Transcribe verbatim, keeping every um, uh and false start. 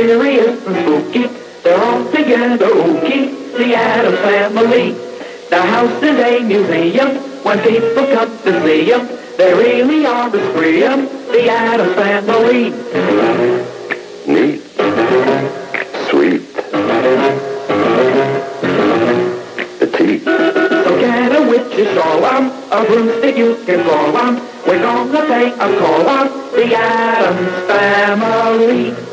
mysterious and spooky. They're all together ooky, the Addams Family. The house is a museum when people come to see them. They really are a spree 'em, the Addams Family. Neat. Sweet. Petite. So get a witch's shawl on, a broomstick you can crawl on. We're gonna pay a call on the Addams Family.